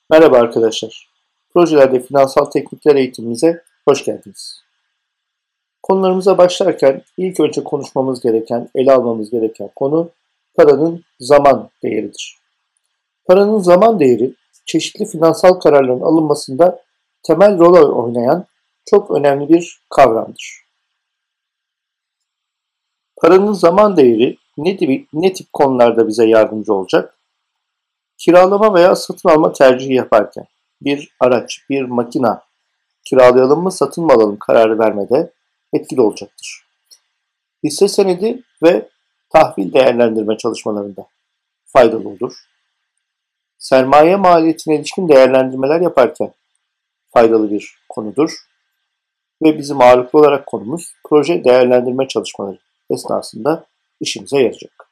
Merhaba arkadaşlar. Projelerde finansal teknikler eğitimimize hoş geldiniz. Konularımıza başlarken ilk önce konuşmamız gereken, ele almamız gereken konu paranın zaman değeridir. Paranın zaman değeri çeşitli finansal kararların alınmasında temel rol oynayan çok önemli bir kavramdır. Paranın zaman değeri ne tip konularda bize yardımcı olacak? Kiralama veya satın alma tercihi yaparken bir araç, bir makina kiralayalım mı, satın mı alalım kararı vermede etkili olacaktır. Hisse senedi ve tahvil değerlendirme çalışmalarında faydalı olur. Sermaye maliyetine ilişkin değerlendirmeler yaparken faydalı bir konudur. Ve bizim ağırlıklı olarak konumuz proje değerlendirme çalışmaları esnasında işimize yarayacak.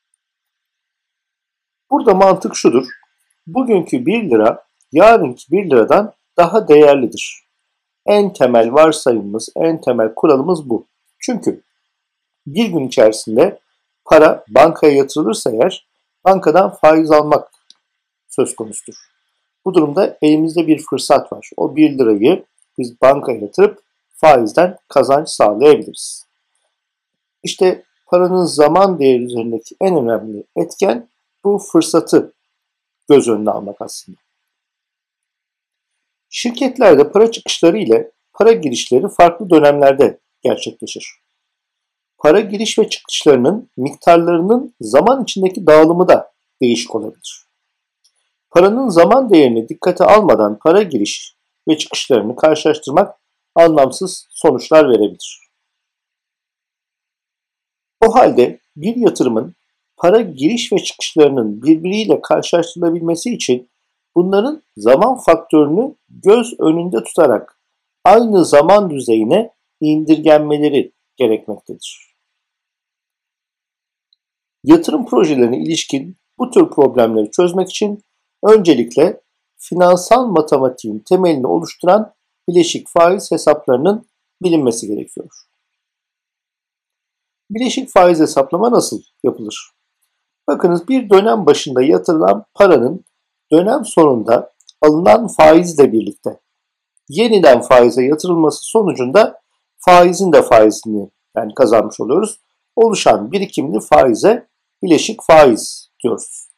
Burada mantık şudur. Bugünkü 1 lira yarınki 1 liradan daha değerlidir. En temel varsayımımız, en temel kuralımız bu. Çünkü bir gün içerisinde para bankaya yatırılırsa eğer bankadan faiz almak söz konusudur. Bu durumda elimizde bir fırsat var. O 1 lirayı biz bankaya yatırıp faizden kazanç sağlayabiliriz. İşte paranın zaman değeri üzerindeki en önemli etken bu fırsatı göz önüne almak aslında. Şirketlerde para çıkışları ile para girişleri farklı dönemlerde gerçekleşir. Para giriş ve çıkışlarının miktarlarının zaman içindeki dağılımı da değişik olabilir. Paranın zaman değerini dikkate almadan para giriş ve çıkışlarını karşılaştırmak anlamsız sonuçlar verebilir. O halde bir yatırımın para giriş ve çıkışlarının birbiriyle karşılaştırılabilmesi için bunların zaman faktörünü göz önünde tutarak aynı zaman düzeyine indirgenmeleri gerekmektedir. Yatırım projelerine ilişkin bu tür problemleri çözmek için öncelikle finansal matematiğin temelini oluşturan bileşik faiz hesaplarının bilinmesi gerekiyor. Bileşik faiz hesaplama nasıl yapılır? Bakınız, bir dönem başında yatırılan paranın dönem sonunda alınan faizle birlikte yeniden faize yatırılması sonucunda faizin de faizini yani kazanmış oluyoruz. Oluşan birikimli faize bileşik faiz diyoruz.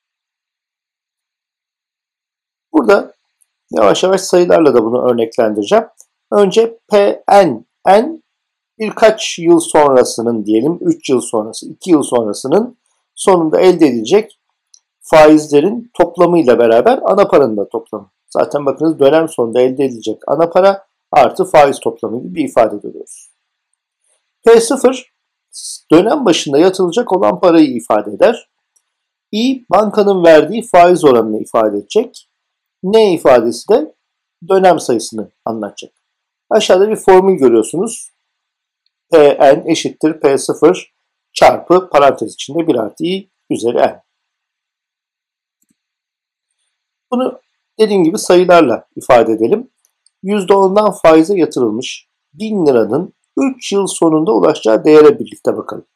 Burada yavaş yavaş sayılarla da bunu örneklendireceğim. Önce N birkaç yıl sonrasının, diyelim 3 yıl sonrası, 2 yıl sonrasının sonunda elde edilecek faizlerin toplamıyla beraber ana paranın da toplamı. Zaten bakınız, dönem sonunda elde edilecek ana para artı faiz toplamı gibi bir ifade görüyoruz. P0 dönem başında yatırılacak olan parayı ifade eder. I bankanın verdiği faiz oranını ifade edecek. N ifadesi de dönem sayısını anlatacak. Aşağıda bir formül görüyorsunuz. Pn eşittir P0 çarpı parantez içinde 1 artı I üzeri N. Bunu dediğim gibi sayılarla ifade edelim. %10'dan faize yatırılmış 1000 liranın 3 yıl sonunda ulaşacağı değere birlikte bakalım.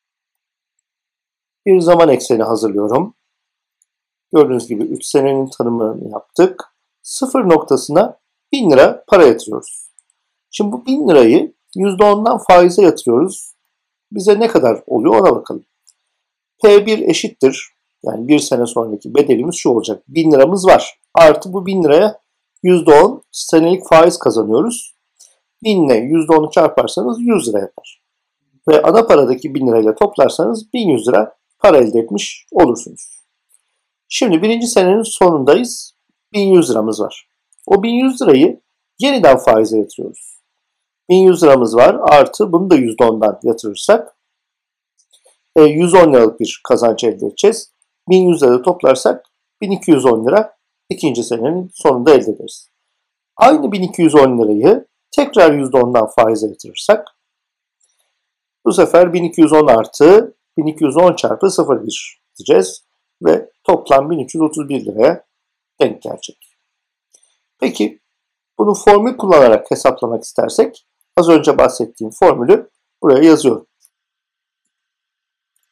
Bir zaman ekseni hazırlıyorum. Gördüğünüz gibi 3 senenin tanımını yaptık. Sıfır noktasına 1000 lira para yatırıyoruz. Şimdi bu 1000 lirayı %10'dan faize yatırıyoruz. Bize ne kadar oluyor ona bakalım. P1 eşittir. Yani bir sene sonraki bedelimiz şu olacak. 1000 liramız var. Artı bu 1000 liraya %10 senelik faiz kazanıyoruz. 1000 ile %10'u çarparsanız 100 lira yapar. Ve ana paradaki 1000 lirayla toplarsanız 1100 lira para elde etmiş olursunuz. Şimdi birinci senenin sonundayız. 1100 liramız var. O 1100 lirayı yeniden faize yatırıyoruz. 1100 liramız var. Artı bunu da %10'dan yatırırsak 110 liralık bir kazanç elde edeceğiz. 1100 lira toplarsak 1210 lira ikinci senenin sonunda elde ederiz. Aynı 1210 lirayı tekrar %10'dan faize yatırırsak bu sefer 1210 artı 1210 çarpı 0,1 diyeceğiz ve toplam 1331 liraya denk gelecek. Peki bunu formül kullanarak hesaplamak istersek az önce bahsettiğim formülü buraya yazıyorum.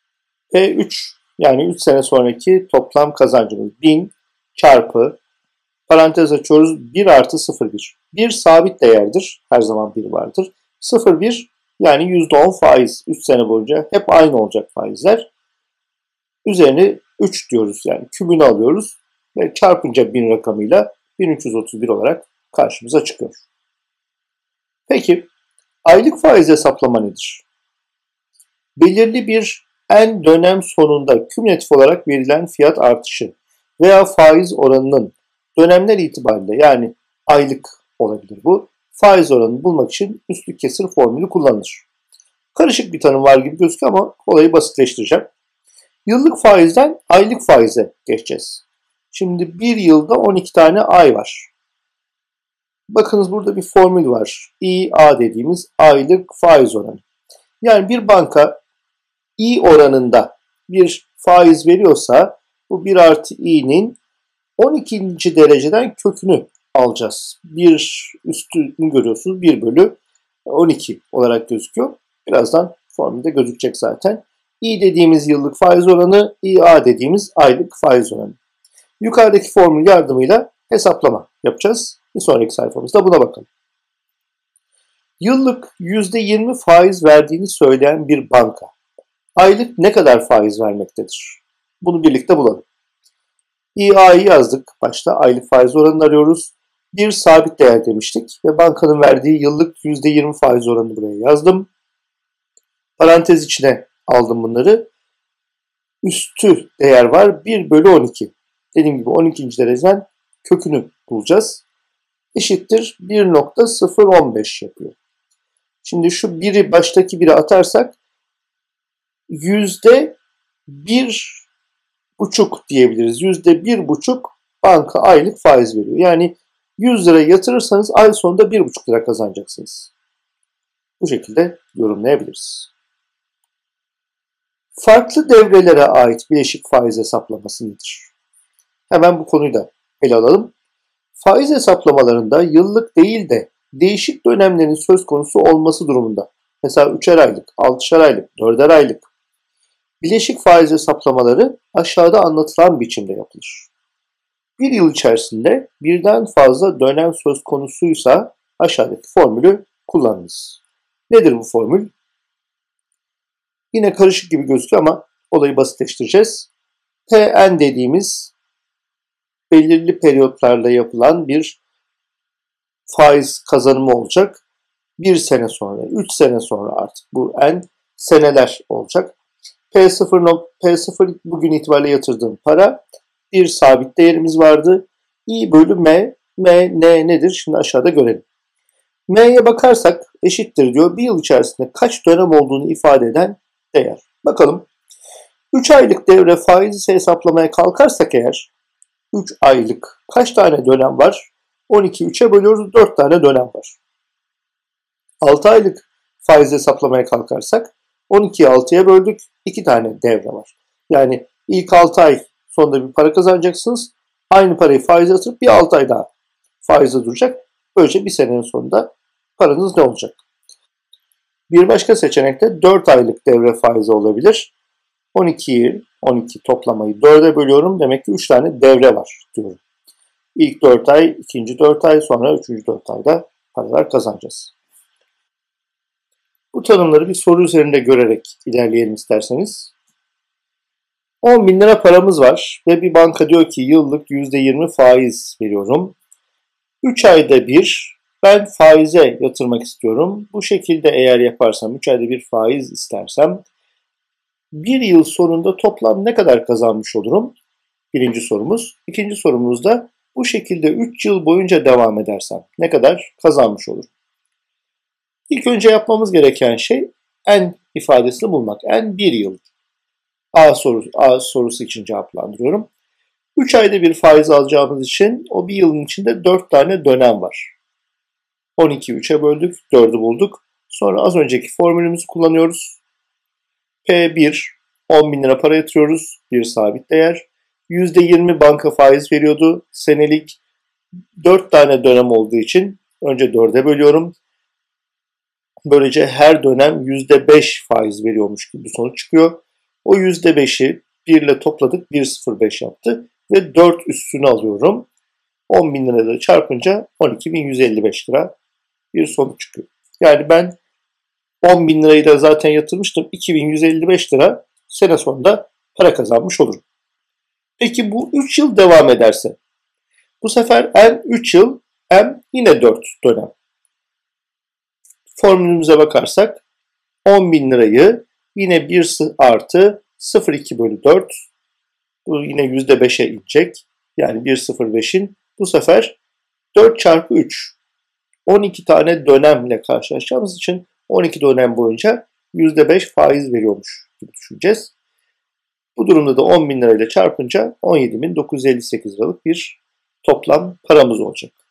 P3 yani 3 sene sonraki toplam kazancımız 1000 çarpı Parantez açıyoruz. 1 artı 0,1. 1 sabit değerdir. Her zaman 1 vardır. 0,1 yani %10 faiz. 3 sene boyunca hep aynı olacak faizler. Üzerine 3 diyoruz, yani kübünü alıyoruz ve çarpınca 1000 rakamıyla 1331 olarak karşımıza çıkıyor. Peki aylık faiz hesaplama nedir? Belirli bir en dönem sonunda kümülatif olarak verilen fiyat artışı veya faiz oranının dönemler itibariyle, yani aylık olabilir bu, faiz oranını bulmak için üstlük kesir formülü kullanılır. Karışık bir tanım var gibi gözüküyor ama olayı basitleştireceğim. Yıllık faizden aylık faize geçeceğiz. Şimdi bir yılda 12 tane ay var. Bakınız burada bir formül var. İA dediğimiz aylık faiz oranı. Yani bir banka İ oranında bir faiz veriyorsa bu 1 artı İ'nin 12. dereceden kökünü alacağız. Bir üstünü görüyorsunuz. 1 bölü 12 olarak gözüküyor. Birazdan formülde gözükecek zaten. İ dediğimiz yıllık faiz oranı, İA dediğimiz aylık faiz oranı. Yukarıdaki formül yardımıyla hesaplama yapacağız. Bir sonraki sayfamızda buna bakalım. Yıllık %20 faiz verdiğini söyleyen bir banka aylık ne kadar faiz vermektedir? Bunu birlikte bulalım. İA'yı yazdık. Başta aylık faiz oranını arıyoruz. Bir sabit değer demiştik ve bankanın verdiği yıllık %20 faiz oranını buraya yazdım. Parantez içine aldım bunları. Üstü değer var. 1 bölü 12. Dediğim gibi 12. dereceden kökünü bulacağız. Eşittir 1,015 yapıyor. Şimdi şu biri baştaki biri atarsak %1,5 diyebiliriz. %1,5 banka aylık faiz veriyor. Yani 100 lira yatırırsanız ay sonunda 1,5 lira kazanacaksınız. Bu şekilde yorumlayabiliriz. Farklı devrelere ait bileşik faiz hesaplaması nedir? Hemen bu konuyu da ele alalım. Faiz hesaplamalarında yıllık değil de değişik dönemlerin söz konusu olması durumunda, mesela 3'er aylık, 6'şer aylık, 4'er aylık bileşik faiz hesaplamaları aşağıda anlatılan biçimde yapılır. Bir yıl içerisinde birden fazla dönem söz konusuysa aşağıdaki formülü kullanınız. Nedir bu formül? Yine karışık gibi gözüküyor ama olayı basitleştireceğiz. Tn dediğimiz belirli periyotlarla yapılan bir faiz kazanımı olacak. 1 sene sonra, 3 sene sonra artık bu n seneler olacak. P0 bugün itibariyle yatırdığım para. Bir sabit değerimiz vardı. I bölü M. N nedir? Şimdi aşağıda görelim. M'ye bakarsak eşittir diyor. Bir yıl içerisinde kaç dönem olduğunu ifade eden değer. Bakalım. 3 aylık devre faizi hesaplamaya kalkarsak eğer 3 aylık kaç tane dönem var? 12'yi 3'e bölüyoruz. 4 tane dönem var. 6 aylık faiz hesaplamaya kalkarsak 12'yi 6'ya böldük. 2 tane devre var. Yani ilk 6 ay sonunda bir para kazanacaksınız. Aynı parayı faize yatırıp bir 6 ay daha faize duracak. Böylece bir senenin sonunda paranız ne olacak? Bir başka seçenek de 4 aylık devre faizi olabilir. 12 toplamayı 4'e bölüyorum. Demek ki 3 tane devre var diyorum. İlk 4 ay, ikinci 4 ay, sonra 3. 4 ayda paralar kazanacağız. Bu tanımları bir soru üzerinde görerek ilerleyelim isterseniz. 10 bin lira paramız var ve bir banka diyor ki yıllık %20 faiz veriyorum. 3 ayda bir ben faize yatırmak istiyorum. Bu şekilde eğer yaparsam, 3 ayda bir faiz istersem, bir yıl sonunda toplam ne kadar kazanmış olurum? Birinci sorumuz. İkinci sorumuz da bu şekilde 3 yıl boyunca devam edersem ne kadar kazanmış olurum? İlk önce yapmamız gereken şey n ifadesini bulmak. N 1 yıl. A sorusu için cevaplandırıyorum. 3 ayda bir faiz alacağımız için o bir yılın içinde 4 tane dönem var. 12'yi 3'e böldük, 4'ü bulduk. Sonra az önceki formülümüzü kullanıyoruz. P1, 10 bin lira para yatırıyoruz. Bir sabit değer. %20 banka faiz veriyordu. Senelik 4 tane dönem olduğu için önce 4'e bölüyorum. Böylece her dönem %5 faiz veriyormuş gibi bir sonuç çıkıyor. O %5'i 1 ile topladık, 1,05 yaptı ve 4 üstünü alıyorum. 10 bin lirayla çarpınca 12.155 lira bir sonuç çıkıyor. Yani ben 10 bin lirayı da zaten yatırmıştım. 2155 lira sene sonunda para kazanmış olurum. Peki bu 3 yıl devam ederse? Bu sefer M 3 yıl, M yine 4 dönem. Formülümüze bakarsak 10 bin lirayı yine 1 artı 0,2 bölü 4. Bu yine %5'e inecek. Yani 1,05'in bu sefer 4 çarpı 3. 12 tane dönemle karşılaşacağımız için 12 dönem boyunca %5 faiz veriyormuş gibi düşüneceğiz. Bu durumda da 10 bin lirayla çarpınca 17.958 liralık bir toplam paramız olacak.